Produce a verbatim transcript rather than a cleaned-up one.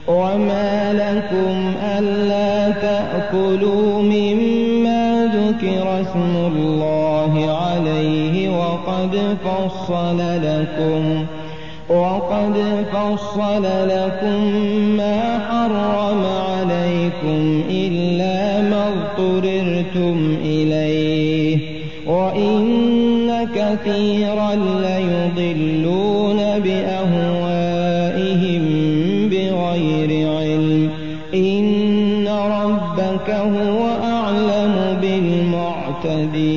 وما لكم ألا تأكلوا مما ذكر اسم الله عليه وقد فصل لكم وقد فصل لكم ما حرم عليكم إلا ما اضطررتم إليه وإن كثيرا ليضلون بأهوائهم بغير علم إن ربك هو أعلم بالمعتدين.